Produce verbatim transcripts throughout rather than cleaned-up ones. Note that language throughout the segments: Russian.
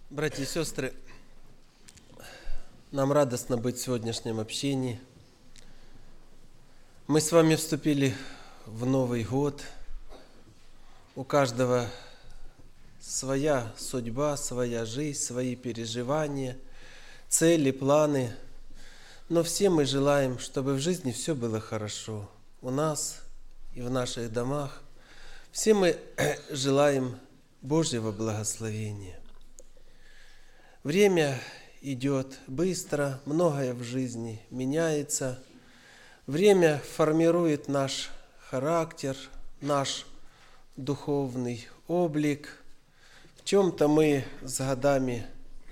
Братья и сестры, нам радостно быть в сегодняшнем общении. Мы с вами вступили в Новый год. У каждого своя судьба, своя жизнь, свои переживания, цели, планы. Но все мы желаем, чтобы в жизни все было хорошо. У нас и в наших домах. Все мы желаем Божьего благословения. Время идет быстро, многое в жизни меняется. Время формирует наш характер, наш духовный облик. В чем-то мы с годами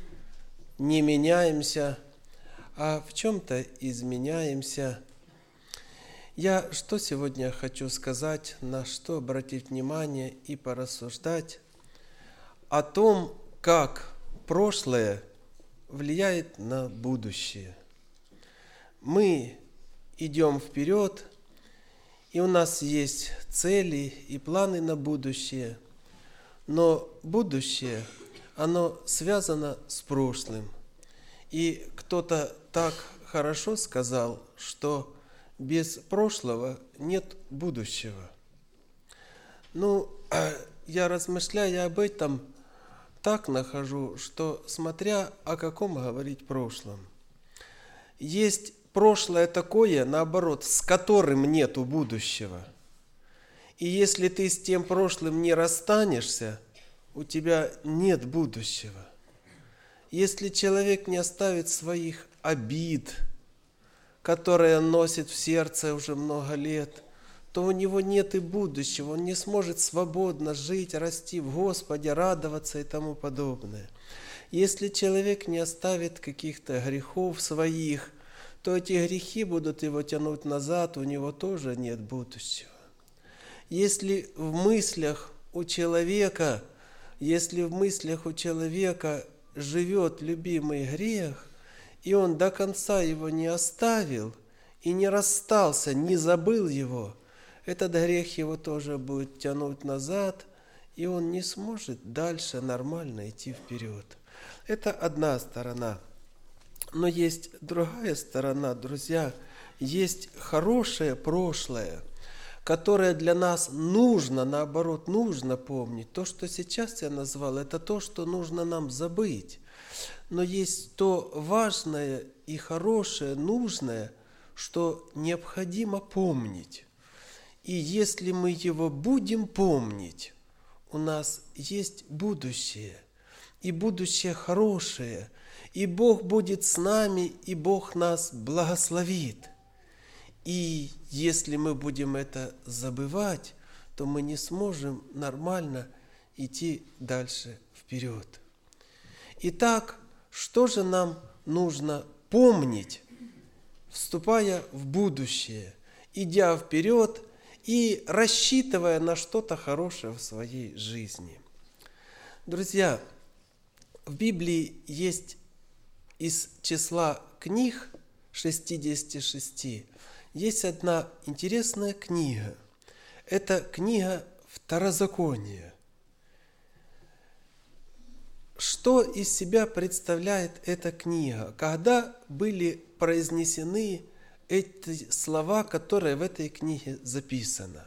не меняемся, а в чем-то изменяемся. Я что сегодня хочу сказать, на что обратить внимание и порассуждать о том, как прошлое влияет на будущее. Мы идем вперед, и у нас есть цели и планы на будущее, но будущее, оно связано с прошлым. И кто-то так хорошо сказал, что без прошлого нет будущего. Ну, я размышляя об этом, так нахожу, что смотря о каком говорить прошлом. Есть прошлое такое, наоборот, с которым нету будущего. И если ты с тем прошлым не расстанешься, у тебя нет будущего. Если человек не оставит своих обид, которые он носит в сердце уже много лет, то у него нет и будущего, он не сможет свободно жить, расти в Господе, радоваться и тому подобное. Если человек не оставит каких-то грехов своих, то эти грехи будут его тянуть назад, у него тоже нет будущего. Если в мыслях у человека, если в мыслях у человека живет любимый грех, и он до конца его не оставил, и не расстался, не забыл его, этот грех его тоже будет тянуть назад, и он не сможет дальше нормально идти вперед. Это одна сторона. Но есть другая сторона, друзья. Есть хорошее прошлое, которое для нас нужно, наоборот, нужно помнить. То, что сейчас я назвал, это то, что нужно нам забыть. Но есть то важное и хорошее, нужное, что необходимо помнить. И если мы его будем помнить, у нас есть будущее, и будущее хорошее, и Бог будет с нами, и Бог нас благословит. И если мы будем это забывать, то мы не сможем нормально идти дальше вперед. Итак, что же нам нужно помнить, вступая в будущее, идя вперед и рассчитывая на что-то хорошее в своей жизни? Друзья, в Библии есть из числа книг шестидесяти шести, есть одна интересная книга. Это книга Второзакония. Что из себя представляет эта книга? Когда были произнесены эти слова, которые в этой книге записаны?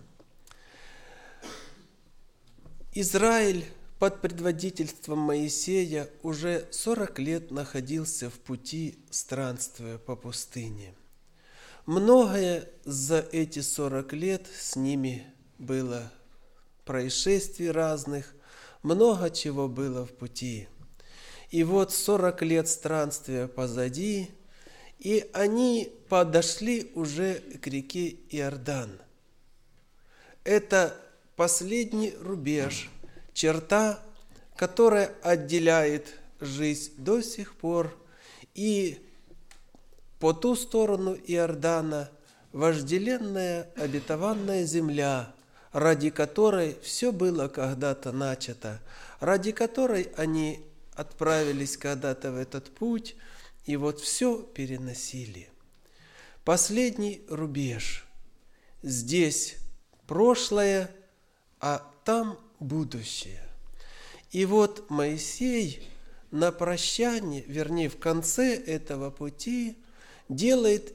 Израиль под предводительством Моисея уже сорок лет находился в пути, странствуя по пустыне. Многое за эти сорок лет с ними было происшествий разных, много чего было в пути. И вот сорок лет странствия позади, и они подошли уже к реке Иордан. Это последний рубеж, черта, которая отделяет жизнь до сих пор, и по ту сторону Иордана вожделенная обетованная земля, ради которой все было когда-то начато, ради которой они отправились когда-то в этот путь, и вот все переносили. Последний рубеж. Здесь прошлое, а там будущее. И вот Моисей на прощание, вернее, в конце этого пути делает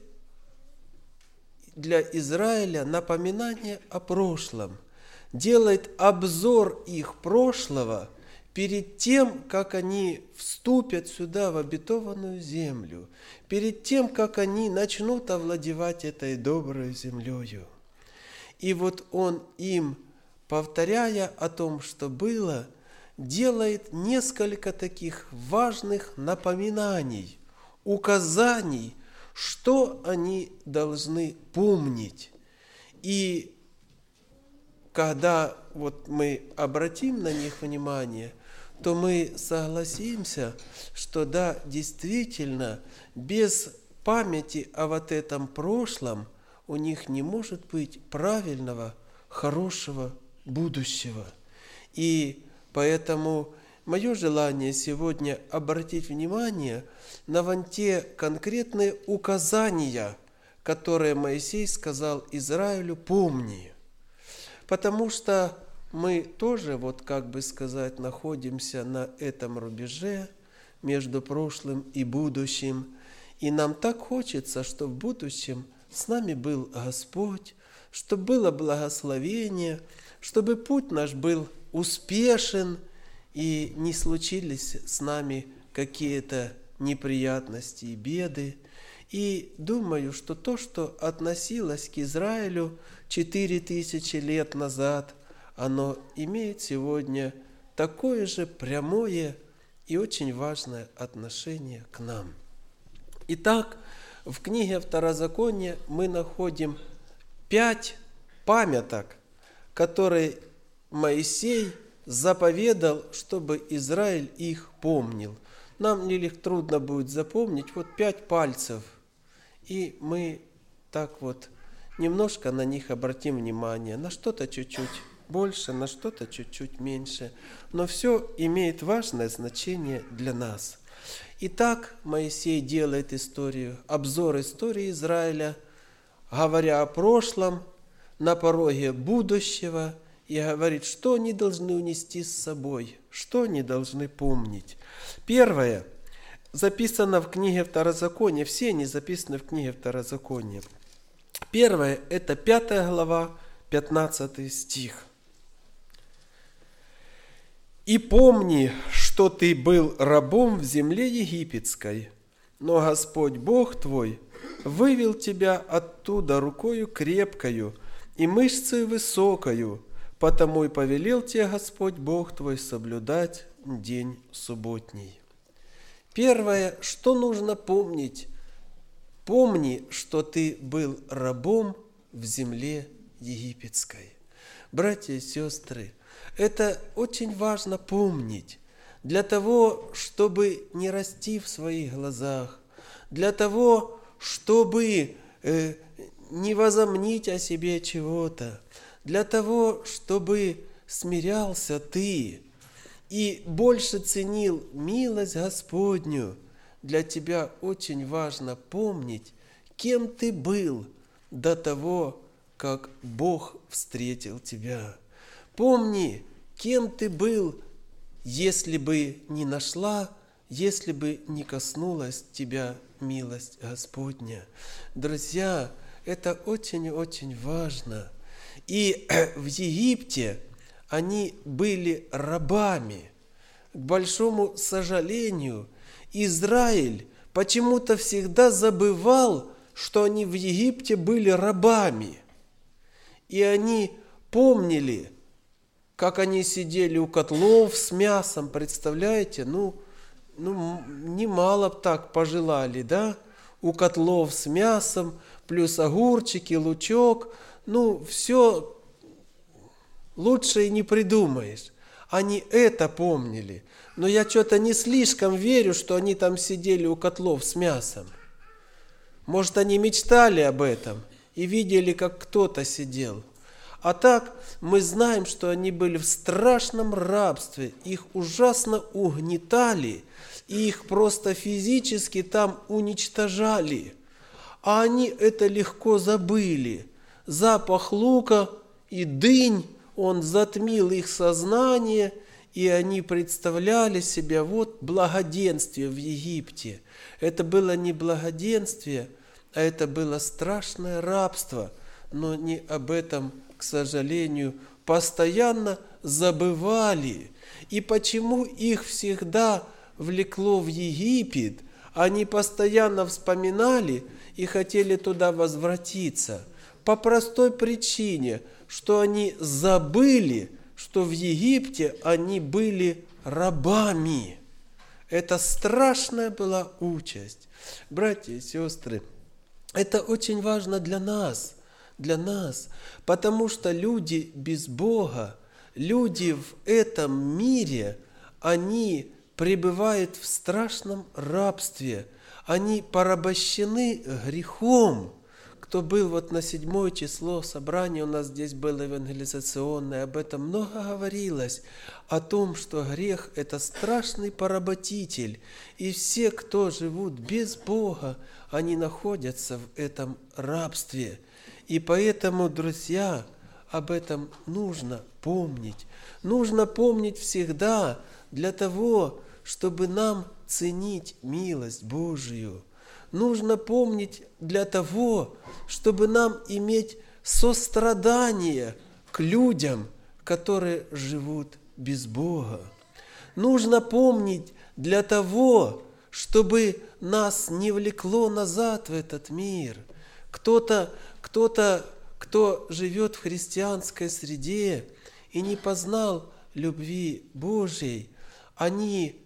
для Израиля напоминание о прошлом, делает обзор их прошлого перед тем, как они вступят сюда, в обетованную землю, перед тем, как они начнут овладевать этой доброй землею. И вот он им, повторяя о том, что было, делает несколько таких важных напоминаний, указаний, что они должны помнить. И когда вот мы обратим на них внимание, то мы согласимся, что да, действительно, без памяти о вот этом прошлом у них не может быть правильного, хорошего будущего. И поэтому мое желание сегодня обратить внимание на вон те конкретные указания, которые Моисей сказал Израилю: помни. Потому что мы тоже, вот как бы сказать, находимся на этом рубеже между прошлым и будущим. И нам так хочется, чтобы в будущем с нами был Господь, чтобы было благословение, чтобы путь наш был успешен, и не случились с нами какие-то неприятности и беды. И думаю, что то, что относилось к Израилю четыре тысячи лет назад, оно имеет сегодня такое же прямое и очень важное отношение к нам. Итак, в книге Второзакония мы находим пять памяток, которые Моисей заповедал, чтобы Израиль их помнил. Нам нелегко трудно будет запомнить вот пять пальцев, и мы так вот немножко на них обратим внимание, на что-то чуть-чуть больше, на что-то чуть-чуть меньше, но все имеет важное значение для нас. Итак, Моисей делает историю, обзор истории Израиля, говоря о прошлом, на пороге будущего, и говорит, что они должны унести с собой, что они должны помнить. Первое записано в книге Второзакония, все они записаны в книге Второзакония. Первое – это пятая глава, пятнадцатый стих. «И помни, что ты был рабом в земле египетской, но Господь Бог твой вывел тебя оттуда рукою крепкою и мышцей высокою, потому и повелел тебе Господь Бог твой соблюдать день субботний». Первое, что нужно помнить: помни, что ты был рабом в земле египетской. Братья и сестры, это очень важно помнить для того, чтобы не расти в своих глазах, для того, чтобы э, не возомнить о себе чего-то, для того, чтобы смирялся ты и больше ценил милость Господню. Для тебя очень важно помнить, кем ты был до того, как Бог встретил тебя. Помни, кем ты был, если бы не нашла, если бы не коснулась тебя милость Господня. Друзья, это очень-очень важно. И в Египте они были рабами. К большому сожалению, Израиль почему-то всегда забывал, что они в Египте были рабами. И они помнили, как они сидели у котлов с мясом, представляете? Ну, ну немало б так пожелали, да? У котлов с мясом, плюс огурчики, лучок. Ну, все лучше и не придумаешь. Они это помнили. Но я что-то не слишком верю, что они там сидели у котлов с мясом. Может, они мечтали об этом и видели, как кто-то сидел. А так мы знаем, что они были в страшном рабстве. Их ужасно угнетали, и их просто физически там уничтожали. А они это легко забыли. Запах лука и дынь, он затмил их сознание, и они представляли себе вот благоденствие в Египте. Это было не благоденствие, а это было страшное рабство, но не об этом, к сожалению, постоянно забывали. И почему их всегда влекло в Египет, они постоянно вспоминали и хотели туда возвратиться? По простой причине, что они забыли, что в Египте они были рабами. Это страшная была участь. Братья и сестры, это очень важно для нас, для нас, потому что люди без Бога, люди в этом мире, они пребывают в страшном рабстве, они порабощены грехом. Кто был вот на седьмое число собрания, у нас здесь было евангелизационное, об этом много говорилось, о том, что грех – это страшный поработитель, и все, кто живут без Бога, они находятся в этом рабстве. И поэтому, друзья, об этом нужно помнить. Нужно помнить всегда для того, чтобы нам ценить милость Божию. Нужно помнить для того, чтобы нам иметь сострадание к людям, которые живут без Бога. Нужно помнить для того, чтобы нас не влекло назад в этот мир. Кто-то, кто-то, кто живет в христианской среде и не познал любви Божьей, они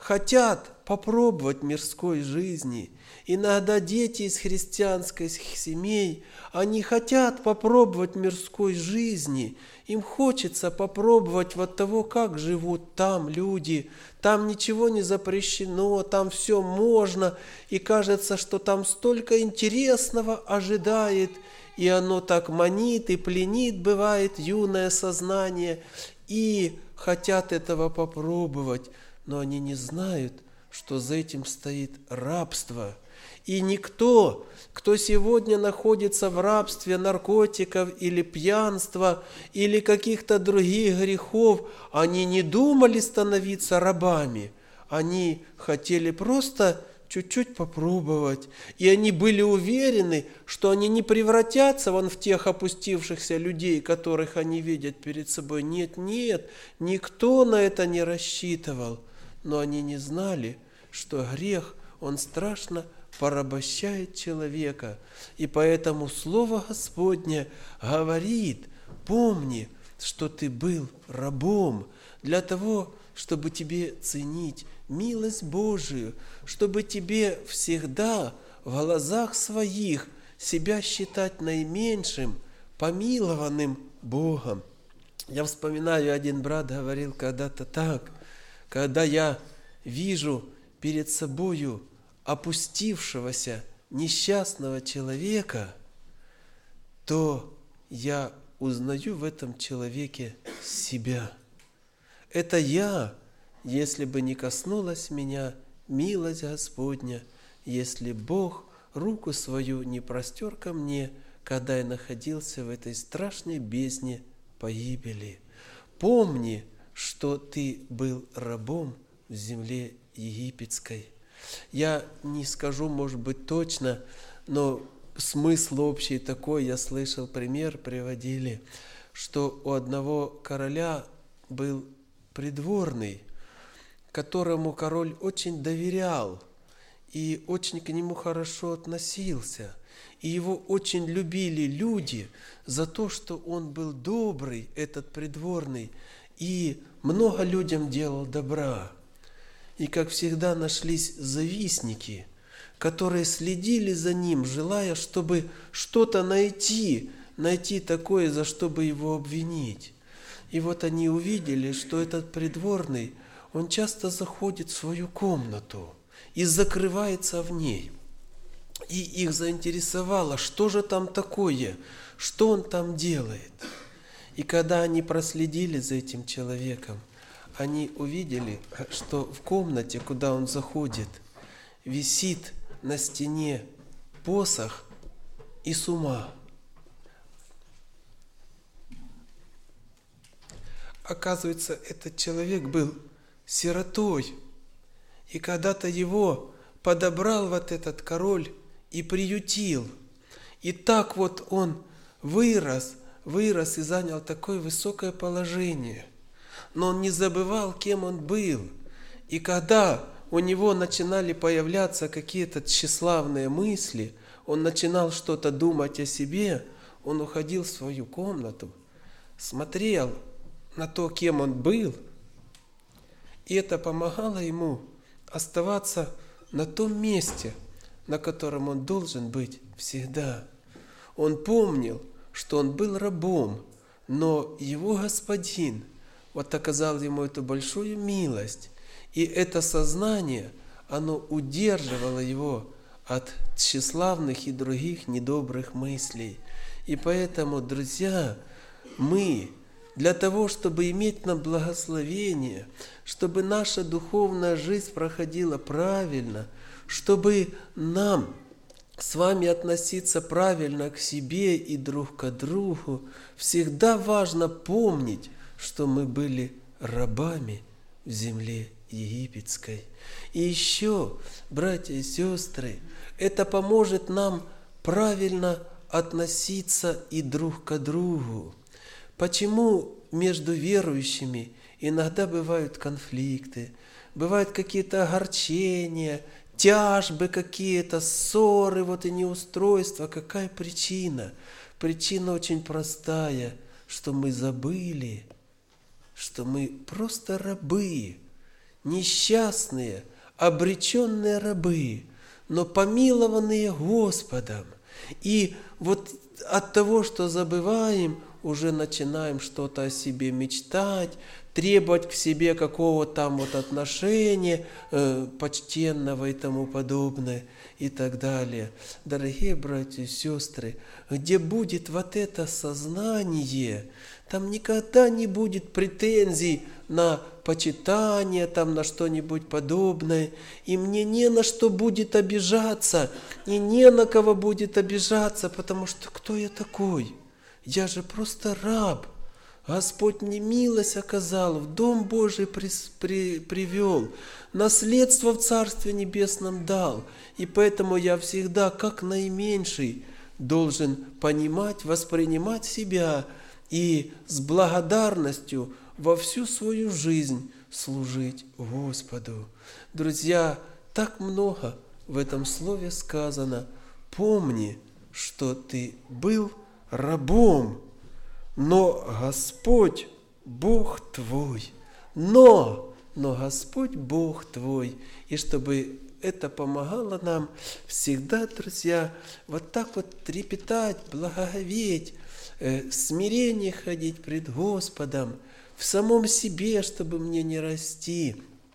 хотят попробовать мирской жизни. Иногда дети из христианских семей, они хотят попробовать мирской жизни. Им хочется попробовать вот того, как живут там люди. Там ничего не запрещено, там все можно. И кажется, что там столько интересного ожидает. И оно так манит и пленит, бывает, юное сознание. И хотят этого попробовать. Но они не знают, что за этим стоит рабство. И никто, кто сегодня находится в рабстве наркотиков или пьянства, или каких-то других грехов, они не думали становиться рабами. Они хотели просто чуть-чуть попробовать. И они были уверены, что они не превратятся вон в тех опустившихся людей, которых они видят перед собой. Нет, нет, никто на это не рассчитывал. Но они не знали, что грех, он страшно порабощает человека. И поэтому Слово Господне говорит: помни, что ты был рабом, для того, чтобы тебе ценить милость Божию, чтобы тебе всегда в глазах своих себя считать наименьшим, помилованным Богом. Я вспоминаю, один брат говорил когда-то так: когда я вижу перед собою опустившегося несчастного человека, то я узнаю в этом человеке себя. Это я, если бы не коснулась меня милость Господня, если Бог руку свою не простер ко мне, когда я находился в этой страшной бездне погибели. Помни, что ты был рабом в земле египетской. Я не скажу, может быть, точно, но смысл общий такой, я слышал, пример приводили, что у одного короля был придворный, которому король очень доверял и очень к нему хорошо относился. И его очень любили люди за то, что он был добрый, этот придворный, и много людям делал добра. И, как всегда, нашлись завистники, которые следили за ним, желая, чтобы что-то найти, найти такое, за что бы его обвинить. И вот они увидели, что этот придворный, он часто заходит в свою комнату и закрывается в ней. И их заинтересовало, что же там такое, что он там делает. И когда они проследили за этим человеком, они увидели, что в комнате, куда он заходит, висит на стене посох и сума. оказывается, этот человек был сиротой. И когда-то его подобрал вот этот король и приютил. И так вот он вырос, вырос и занял такое высокое положение. Но он не забывал, кем он был. И когда у него начинали появляться какие-то тщеславные мысли, он начинал что-то думать о себе, он уходил в свою комнату, смотрел на то, кем он был, и это помогало ему оставаться на том месте, на котором он должен быть всегда. Он помнил, что он был рабом, но его господин вот оказал ему эту большую милость. И это сознание, оно удерживало его от тщеславных и других недобрых мыслей. И поэтому, друзья, мы для того, чтобы иметь нам благословение, чтобы наша духовная жизнь проходила правильно, чтобы нам с вами относиться правильно к себе и друг к другу, всегда важно помнить, что мы были рабами в земле египетской. И еще, братья и сестры, это поможет нам правильно относиться и друг к другу. Почему между верующими иногда бывают конфликты, бывают какие-то огорчения, тяжбы какие-то, ссоры, вот и неустройства? Какая причина? Причина очень простая, что мы забыли, что мы просто рабы, несчастные, обреченные рабы, но помилованные Господом. И вот от того, что забываем, уже начинаем что-то о себе мечтать, требовать к себе какого-то там вот отношения э, почтенного и тому подобное и так далее. Дорогие братья и сестры, где будет вот это сознание, там никогда не будет претензий на почитание, там на что-нибудь подобное. И мне не на что будет обижаться, и не на кого будет обижаться, потому что кто я такой? Я же просто раб. Господь мне милость оказал, в Дом Божий при, при, привел, наследство в Царстве Небесном дал. И поэтому я всегда, как наименьший, должен понимать, воспринимать себя и с благодарностью во всю свою жизнь служить Господу. Друзья, так много в этом слове сказано. Помни, что ты был рабом, но Господь Бог твой. Но, но Господь Бог твой. И чтобы это помогало нам всегда, друзья, вот так вот трепетать, благоговеть, э, в смирении ходить пред Господом, в самом себе, чтобы мне не расти,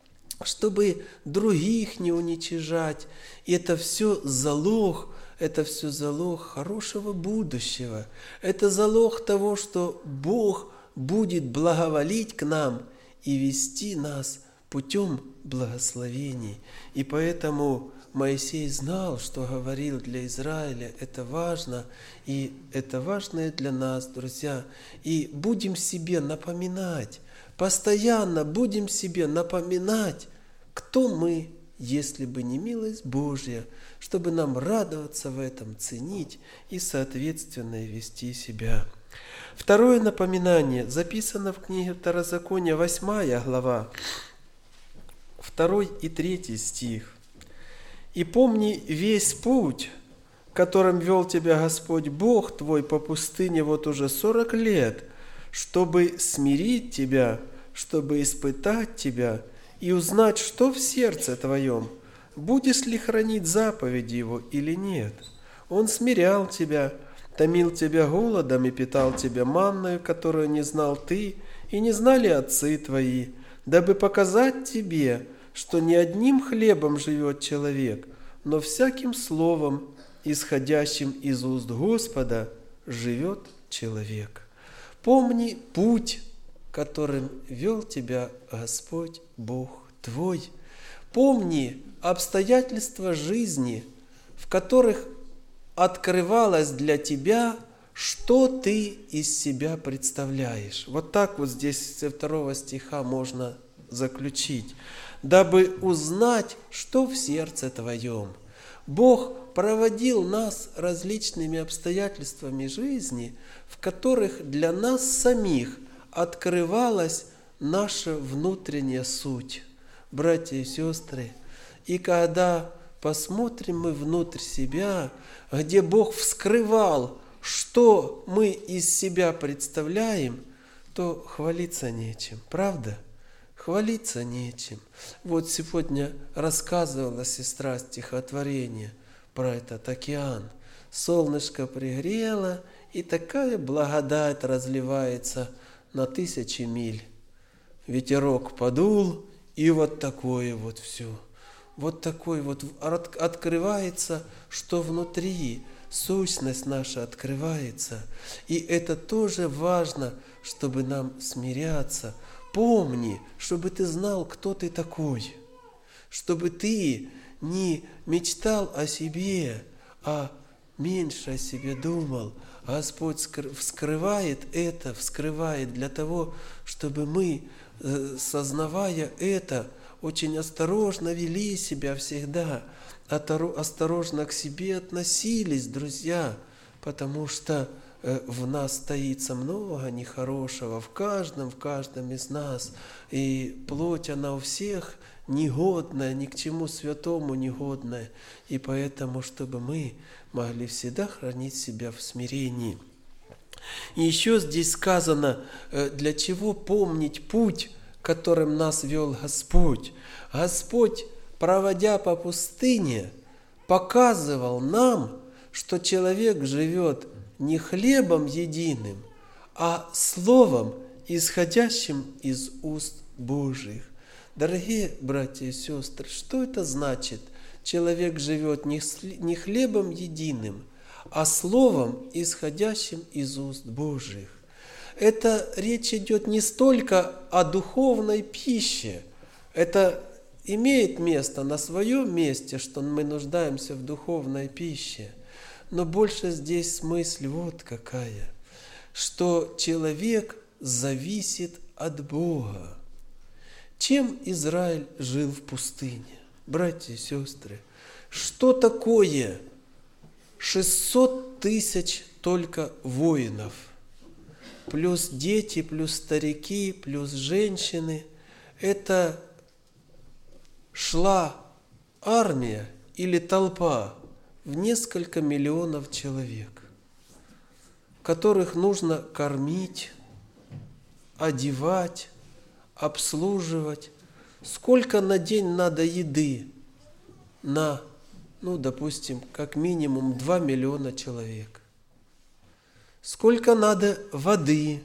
чтобы других не уничижать. И это все залог, это все залог хорошего будущего. Это залог того, что Бог будет благоволить к нам и вести нас путем благословений. И поэтому Моисей знал, что говорил для Израиля. Это важно, и это важно и для нас, друзья. И будем себе напоминать, постоянно будем себе напоминать, кто мы, если бы не милость Божья, чтобы нам радоваться в этом, ценить и, соответственно, вести себя. Второе напоминание записано в книге Второзакония, восьмая глава, второй и третий стих. «И помни весь путь, которым вел тебя Господь Бог твой по пустыне вот уже сорок лет, чтобы смирить тебя, чтобы испытать тебя и узнать, что в сердце твоем, будешь ли хранить заповеди Его или нет. Он смирял тебя, томил тебя голодом и питал тебя манною, которую не знал ты и не знали отцы твои, дабы показать тебе, что не одним хлебом живет человек, но всяким словом, исходящим из уст Господа, живет человек. Помни путь, которым вел тебя Господь Бог твой. Помни обстоятельства жизни, в которых открывалось для тебя, что ты из себя представляешь. Вот так вот здесь со второго стиха можно заключить. Дабы узнать, что в сердце твоем. Бог проводил нас различными обстоятельствами жизни, в которых для нас самих открывалась наша внутренняя суть. Братья и сестры, и когда посмотрим мы внутрь себя, где Бог вскрывал, что мы из себя представляем, то хвалиться нечем, правда? Хвалиться нечем. Вот сегодня рассказывала сестра стихотворение про этот океан. Солнышко пригрело, и такая благодать разливается на тысячи миль. Ветерок подул, и вот такое вот все. Вот такой вот открывается, что внутри сущность наша открывается. И это тоже важно, чтобы нам смиряться. Помни, чтобы ты знал, кто ты такой. Чтобы ты не мечтал о себе, а меньше о себе думал. Господь вскрывает это, вскрывает для того, чтобы мы, сознавая это, очень осторожно вели себя всегда, осторожно к себе относились, друзья, потому что в нас таится много нехорошего, в каждом, в каждом из нас. И плоть, она у всех негодная, ни к чему святому негодная. И поэтому, чтобы мы могли всегда хранить себя в смирении. И еще здесь сказано, для чего помнить путь, которым нас вел Господь. Господь, проводя по пустыне, показывал нам, что человек живет не хлебом единым, а словом, исходящим из уст Божьих. Дорогие братья и сестры, что это значит? Человек живет не хлебом единым, а словом, исходящим из уст Божьих. Это речь идет не столько о духовной пище. Это имеет место на своем месте, что мы нуждаемся в духовной пище. Но больше здесь мысль вот какая, что человек зависит от Бога. Чем Израиль жил в пустыне? Братья и сестры, что такое шестьсот тысяч только воинов? Плюс дети, плюс старики, плюс женщины. Это шла армия или толпа в несколько миллионов человек, которых нужно кормить, одевать, обслуживать. Сколько на день надо еды на, ну, допустим, как минимум два миллиона человек? Сколько надо воды?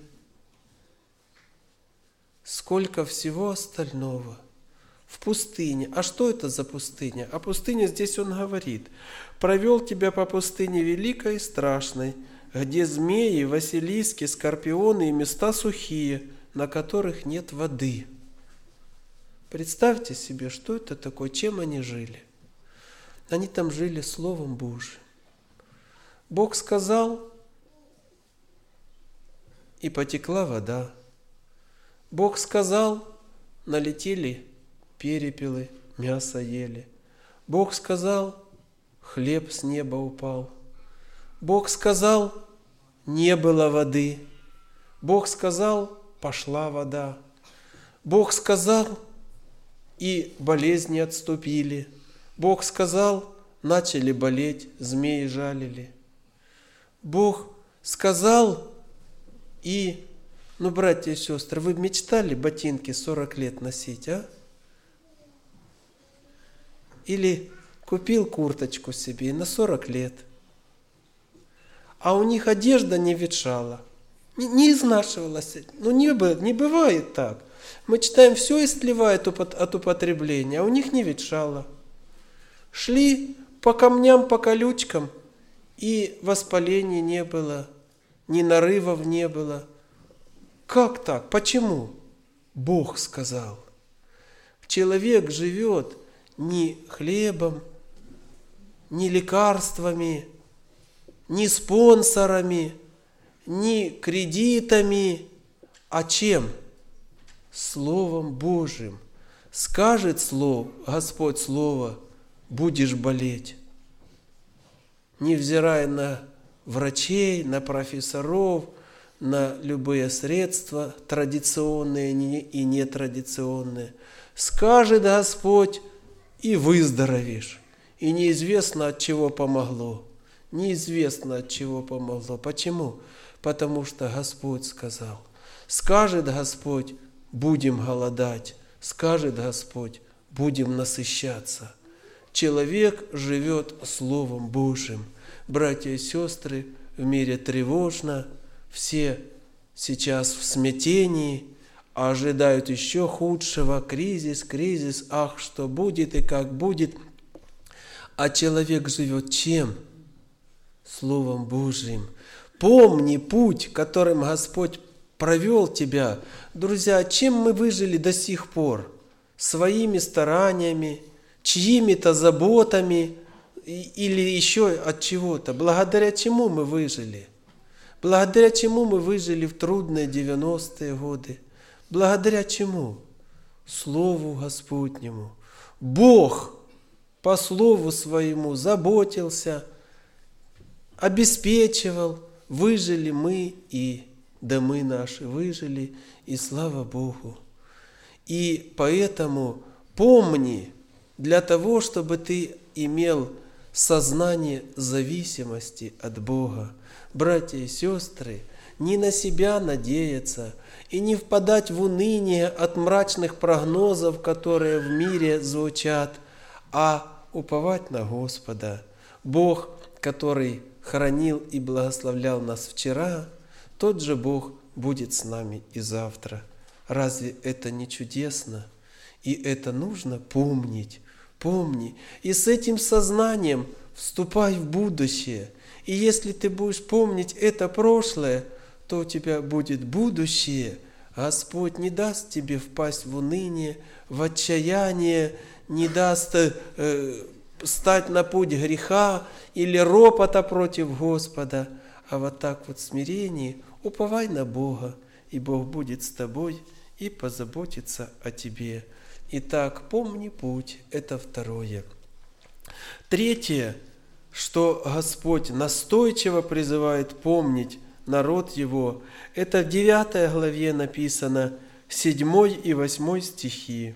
Сколько всего остального? В пустыне. А что это за пустыня? О пустыне здесь он говорит. «Провел тебя по пустыне великой и страшной, где змеи, василиски, скорпионы и места сухие, на которых нет воды». Представьте себе, что это такое, чем они жили. Они там жили Словом Божьим. Бог сказал, и потекла вода. Бог сказал, налетели перепелы, мясо ели. Бог сказал, хлеб с неба упал. Бог сказал, не было воды. Бог сказал, пошла вода. Бог сказал, и болезни отступили. Бог сказал, начали болеть, змеи жалили. Бог сказал, и, ну, братья и сестры, вы мечтали ботинки сорок лет носить, а? Или купил курточку себе на сорок лет, а у них одежда не ветшала, не, не изнашивалась. Ну, не, не бывает так. Мы читаем, все истлевает от употребления, а у них не ветшало. Шли по камням, по колючкам, и воспаления не было, ни нарывов не было. Как так? Почему? Бог сказал. Человек живет не хлебом, не лекарствами, не спонсорами, не кредитами, а чем? Словом Божьим. Скажет Слово, Господь Слово, будешь болеть. Невзирая на врачей, на профессоров, на любые средства, традиционные и нетрадиционные. Скажет Господь, и выздоровеешь. И неизвестно, от чего помогло. Неизвестно, от чего помогло. Почему? Потому что Господь сказал. Скажет Господь, будем голодать. Скажет Господь, будем насыщаться. Человек живет Словом Божьим. Братья и сестры, в мире тревожно, все сейчас в смятении, а ожидают еще худшего, кризис, кризис, ах, что будет и как будет. А человек живет чем? Словом Божьим. Помни путь, которым Господь провел тебя. Друзья, чем мы выжили до сих пор? Своими стараниями, чьими-то заботами или еще от чего-то. Благодаря чему мы выжили? Благодаря чему мы выжили в трудные девяностые годы? Благодаря чему? Слову Господнему. Бог по Слову Своему заботился, обеспечивал. Выжили мы, и домы наши выжили, и слава Богу. И поэтому помни, для того, чтобы ты имел сознание зависимости от Бога, братья и сестры, не на себя надеяться и не впадать в уныние от мрачных прогнозов, которые в мире звучат, а уповать на Господа. Бог, который хранил и благословлял нас вчера, тот же Бог будет с нами и завтра. Разве это не чудесно? И это нужно помнить. Помни. И с этим сознанием вступай в будущее. И если ты будешь помнить это прошлое, то у тебя будет будущее. Господь не даст тебе впасть в уныние, в отчаяние, не даст э, стать на путь греха или ропота против Господа, а вот так вот в смирении уповай на Бога, и Бог будет с тобой и позаботится о тебе. Итак, помни путь, это второе. Третье, что Господь настойчиво призывает помнить народ Его, это в девятой главе написано, седьмой и восьмой стихи.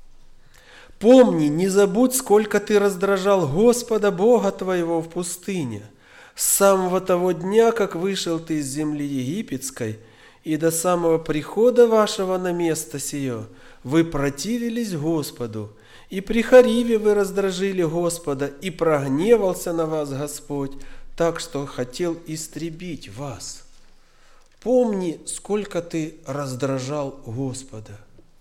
«Помни, не забудь, сколько ты раздражал Господа Бога твоего в пустыне, с самого того дня, как вышел ты из земли египетской, и до самого прихода вашего на место сие, вы противились Господу, и при Хариве вы раздражили Господа, и прогневался на вас Господь, так что хотел истребить вас». Помни, сколько ты раздражал Господа.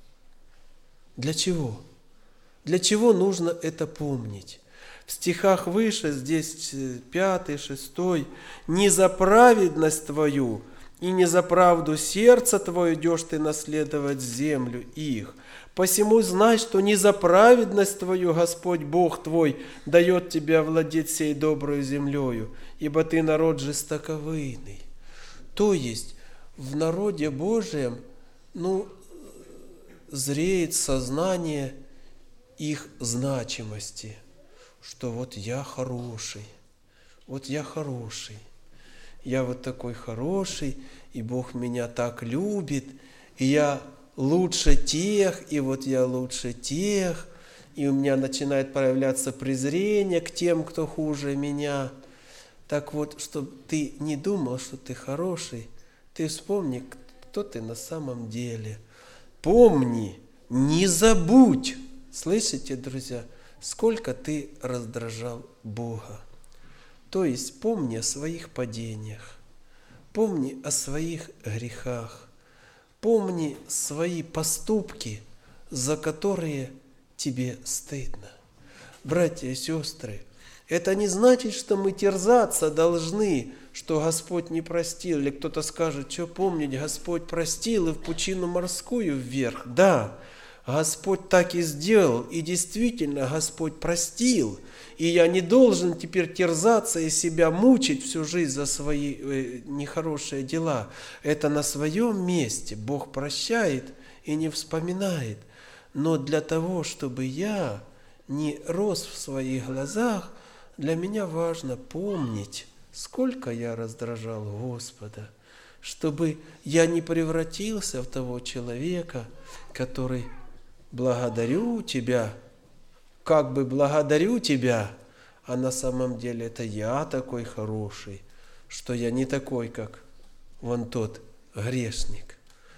Для чего? Для чего нужно это помнить? В стихах выше, здесь пятый, шестой, «Не за праведность твою и не за правду сердца твое идешь ты наследовать землю их. Посему знай, что не за праведность твою Господь Бог твой дает тебе овладеть сей добрую землею, ибо ты народ жестоковыйный». То есть в народе Божьем, ну, зреет сознание их значимости, что вот я хороший, вот я хороший, я вот такой хороший, и Бог меня так любит, и я лучше тех, и вот я лучше тех, и у меня начинает проявляться презрение к тем, кто хуже меня. Так вот, чтобы ты не думал, что ты хороший, ты вспомни, кто ты на самом деле. Помни, не забудь, слышите, друзья, сколько ты раздражал Бога. То есть помни о своих падениях, помни о своих грехах, помни свои поступки, за которые тебе стыдно. Братья и сестры, это не значит, что мы терзаться должны, что Господь не простил. Или кто-то скажет, что помнить, Господь простил и в пучину морскую вверх. Да, Господь так и сделал, и действительно Господь простил. И я не должен теперь терзаться и себя мучить всю жизнь за свои э, нехорошие дела. Это на своем месте. Бог прощает и не вспоминает. Но для того, чтобы я не рос в своих глазах, для меня важно помнить, сколько я раздражал Господа, чтобы я не превратился в того человека, который благодарю Тебя, как бы благодарю Тебя, а на самом деле это я такой хороший, что я не такой, как вон тот грешник.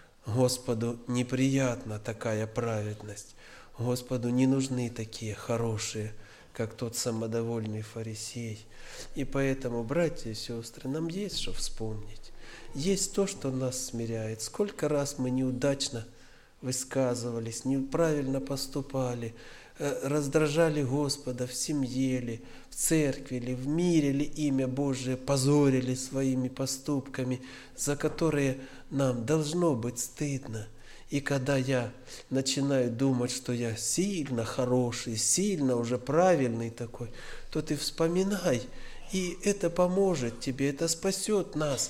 Господу неприятна такая праведность. Господу не нужны такие хорошие, как тот самодовольный фарисей. И поэтому, братья и сестры, нам есть что вспомнить. Есть то, что нас смиряет. Сколько раз мы неудачно высказывались, неправильно поступали, раздражали Господа в семье ли, в церкви ли, в мире ли имя Божие позорили своими поступками, за которые нам должно быть стыдно. И когда я начинаю думать, что я сильно хороший, сильно уже правильный такой, то ты вспоминай, и это поможет тебе, это спасет нас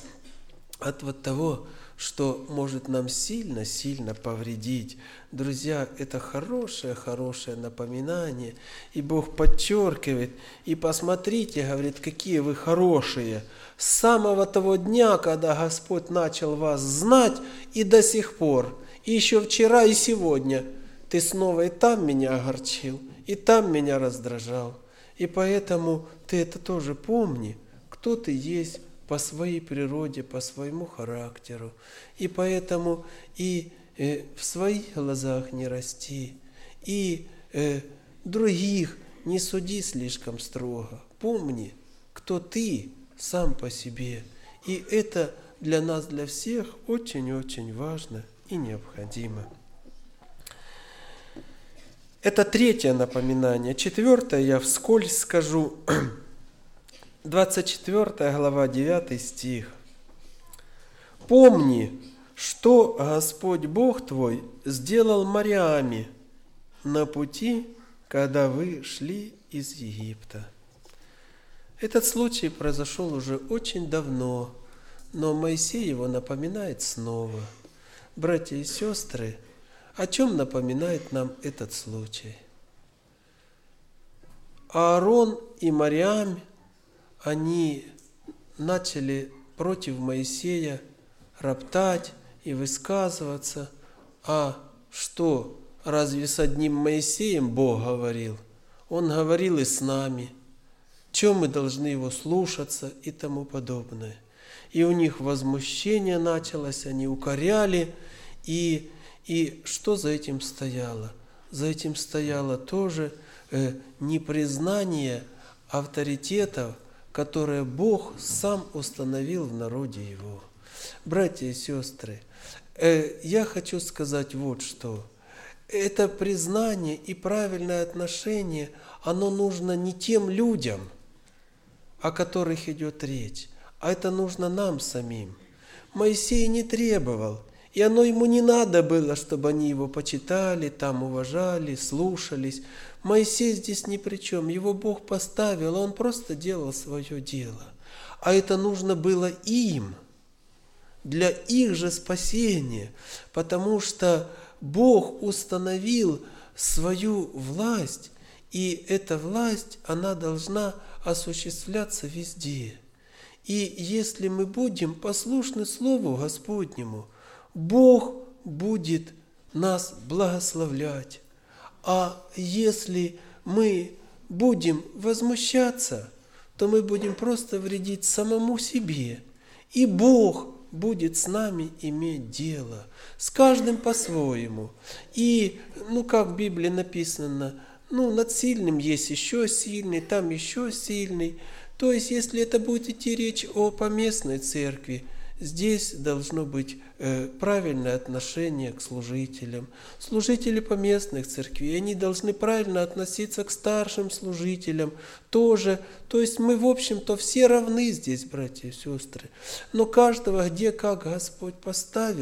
от вот того, что может нам сильно-сильно повредить. Друзья, это хорошее-хорошее напоминание. И Бог подчеркивает, и посмотрите, говорит, какие вы хорошие. С самого того дня, когда Господь начал вас знать, и до сих пор, и еще вчера, и сегодня, ты снова и там меня огорчил, и там меня раздражал. И поэтому ты это тоже помни, кто ты есть по своей природе, по своему характеру. И поэтому и э, в своих глазах не расти, и э, других не суди слишком строго. Помни, кто ты сам по себе. И это для нас, для всех очень-очень важно и необходимо. Это третье напоминание. Четвертое я вскользь скажу. двадцать четвёртая глава, девятый стих. «Помни, что Господь Бог твой сделал морями на пути, когда вы шли из Египта». Этот случай произошел уже очень давно, но Моисей его напоминает снова. Братья и сестры, о чем напоминает нам этот случай? Аарон и Марьям, они начали против Моисея роптать и высказываться. А что, разве с одним Моисеем Бог говорил? Он говорил и с нами. Чем мы должны его слушаться и тому подобное. И у них возмущение началось, они укоряли. И, и что за этим стояло? За этим стояло тоже э, непризнание авторитетов, которые Бог сам установил в народе Его. Братья и сестры, э, я хочу сказать вот что. Это признание и правильное отношение, оно нужно не тем людям, о которых идет речь, а это нужно нам самим. Моисей не требовал, и оно ему не надо было, чтобы они его почитали, там уважали, слушались. Моисей здесь ни при чем, его Бог поставил, он просто делал свое дело. А это нужно было им, для их же спасения, потому что Бог установил свою власть, и эта власть, она должна осуществляться везде. И если мы будем послушны Слову Господнему, Бог будет нас благословлять. А если мы будем возмущаться, то мы будем просто вредить самому себе. И Бог будет с нами иметь дело. С каждым по-своему. И, ну как в Библии написано, ну над сильным есть еще сильный, там еще сильный. То есть, если это будет идти речь о поместной церкви, здесь должно быть э, правильное отношение к служителям. Служители поместных церквей, они должны правильно относиться к старшим служителям тоже. То есть мы, в общем-то, все равны здесь, братья и сестры. Но каждого, где как Господь поставил,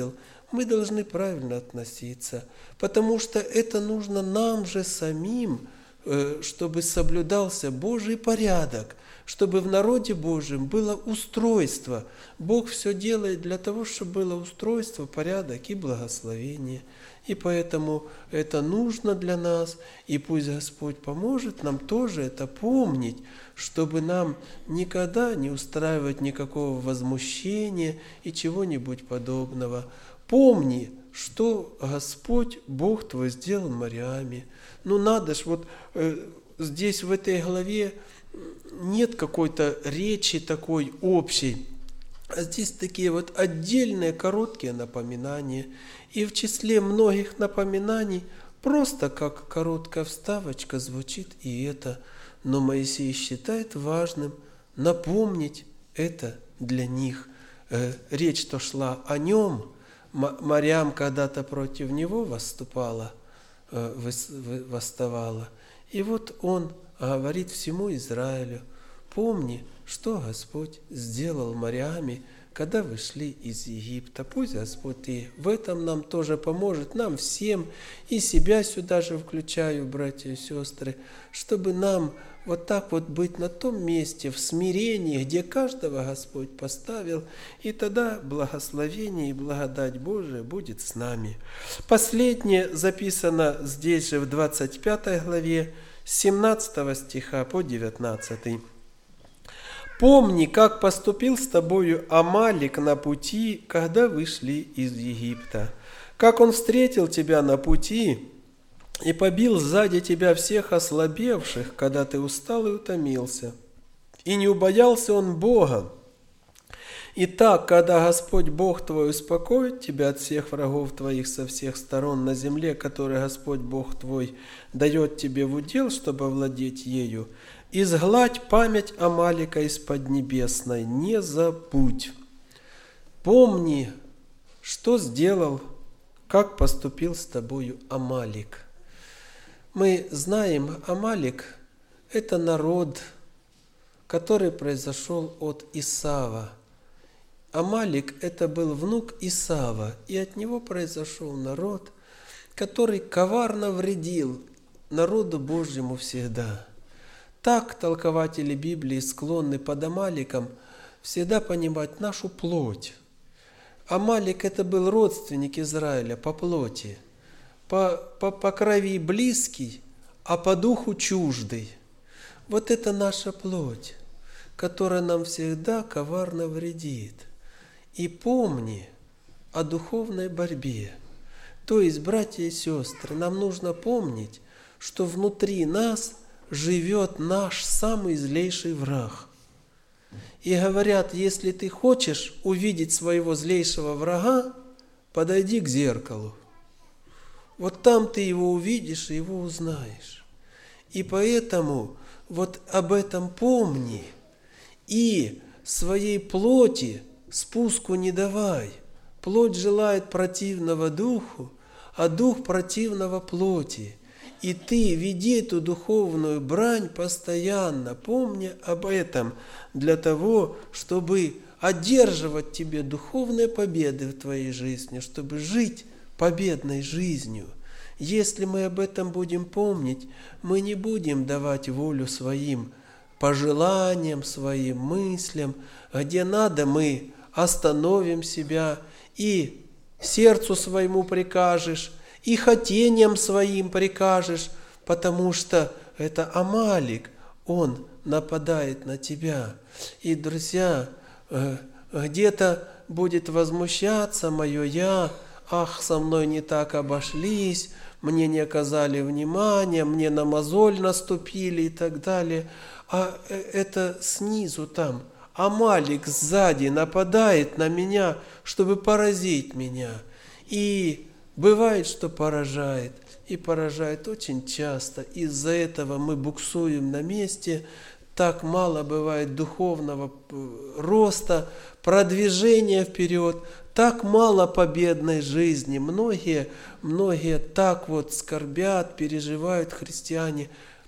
мы должны правильно относиться, потому что это нужно нам же самим, чтобы соблюдался Божий порядок, чтобы в народе Божьем было устройство. Бог все делает для того, чтобы было устройство, порядок и благословение. И поэтому это нужно для нас, и пусть Господь поможет нам тоже это помнить, чтобы нам никогда не устраивать никакого возмущения и чего-нибудь подобного. Помни, что Господь, Бог твой, сделал морями. Ну надо ж, вот э, здесь в этой главе нет какой-то речи такой общей, а здесь такие вот отдельные короткие напоминания. И в числе многих напоминаний просто как короткая вставочка звучит и это. Но Моисей считает важным напомнить это для них. Э, речь-то шла о нем. Марьям когда-то против него выступала, э, восставала. И вот он говорит всему Израилю: помни, что Господь сделал морями, когда вышли из Египта. Пусть Господь и в этом нам тоже поможет, нам всем, и себя сюда же включаю, братья и сестры, чтобы нам вот так вот быть на том месте, в смирении, где каждого Господь поставил, и тогда благословение и благодать Божия будет с нами. Последнее записано здесь же в двадцать пятой главе, с семнадцатого стиха по девятнадцатый. «Помни, как поступил с тобою Амалик на пути, когда вышли из Египта, как он встретил тебя на пути и побил сзади тебя всех ослабевших, когда ты устал и утомился. И не убоялся он Бога. Итак, когда Господь Бог твой успокоит тебя от всех врагов твоих со всех сторон на земле, которую Господь Бог твой дает тебе в удел, чтобы овладеть ею, изгладь память Амалика из Поднебесной, не забудь. Помни, что сделал, как поступил с тобою Амалик». Мы знаем, Амалик – это народ, который произошел от Исава. Амалик – это был внук Исава, и от него произошел народ, который коварно вредил народу Божьему всегда. Так толкователи Библии склонны под Амаликом всегда понимать нашу плоть. Амалик – это был родственник Израиля по плоти, по, по, по крови близкий, а по духу чуждый. Вот это наша плоть, которая нам всегда коварно вредит. И помни о духовной борьбе. То есть, братья и сестры, нам нужно помнить, что внутри нас живет наш самый злейший враг. И говорят, если ты хочешь увидеть своего злейшего врага, подойди к зеркалу. Вот там ты его увидишь и его узнаешь. И поэтому вот об этом помни. И своей плоти спуску не давай. Плоть желает противного духу, а дух противного плоти. И ты веди эту духовную брань постоянно, помня об этом, для того, чтобы одерживать тебе духовные победы в твоей жизни, чтобы жить победной жизнью. Если мы об этом будем помнить, мы не будем давать волю своим пожеланиям, своим мыслям. Где надо, мы остановим себя, и сердцу своему прикажешь, и хотениям своим прикажешь, потому что это Амалик, он нападает на тебя. И, друзья, где-то будет возмущаться мое «я», «ах, со мной не так обошлись», «мне не оказали внимания», «мне на мозоль наступили» и так далее. А это снизу там. Амалик сзади нападает на меня, чтобы поразить меня. И бывает, что поражает, и поражает очень часто. Из-за этого мы буксуем на месте, так мало бывает духовного роста, продвижения вперед, так мало победной жизни. Многие, многие так вот скорбят, переживают христиане,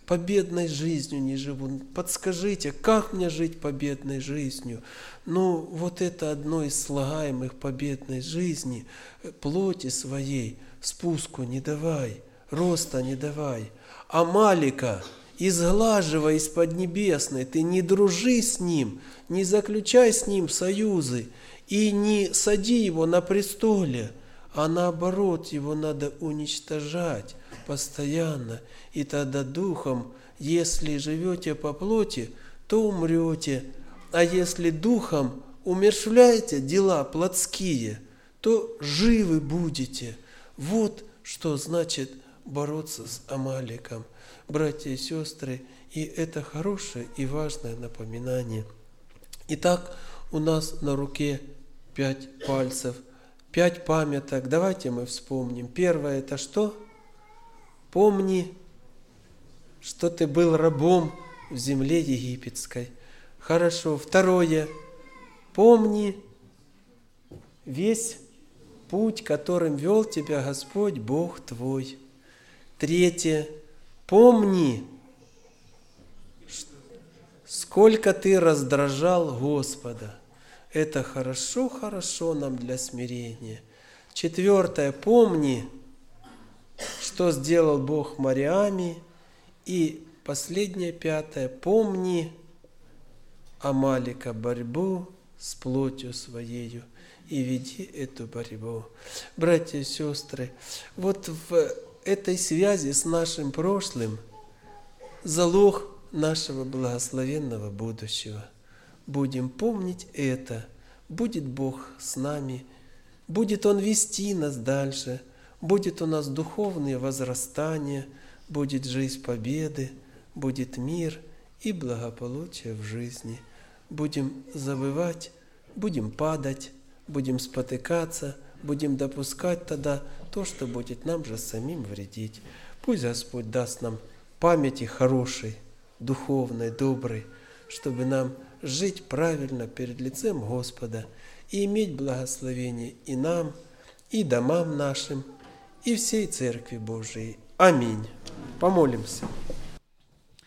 победной жизнью не живу. Подскажите, как мне жить победной жизнью? Ну, вот это одно из слагаемых победной жизни. Плоти своей спуску не давай, роста не давай. Амалика изглаживай из-под небесной, ты не дружи с ним, не заключай с ним союзы и не сади его на престоле, а наоборот, его надо уничтожать постоянно. И тогда духом, если живете по плоти, то умрете, а если духом умерщвляете дела плотские, то живы будете. Вот что значит бороться с Амаликом, братья и сестры, и это хорошее и важное напоминание. Итак, у нас на руке пять пальцев, пять памяток. Давайте мы вспомним. Первое – это что? Помни, что ты был рабом в земле египетской. Хорошо. Второе. Помни весь путь, которым вел тебя Господь Бог твой. Третье. Помни, сколько ты раздражал Господа. Это хорошо, хорошо нам для смирения. Четвертое. Помни, что сделал Бог Мариаме. И последнее, пятое. Помни Амалика, борьбу с плотью своею, и веди эту борьбу. Братья и сестры, вот в этой связи с нашим прошлым залог нашего благословенного будущего. Будем помнить это. Будет Бог с нами, будет Он вести нас дальше, будет у нас духовное возрастание, будет жизнь победы, будет мир и благополучие в жизни. Будем забывать, будем падать, будем спотыкаться, будем допускать тогда то, что будет нам же самим вредить. Пусть Господь даст нам памяти хорошей, духовной, доброй, чтобы нам жить правильно перед лицем Господа и иметь благословение и нам, и домам нашим, и всей Церкви Божией. Аминь. Помолимся.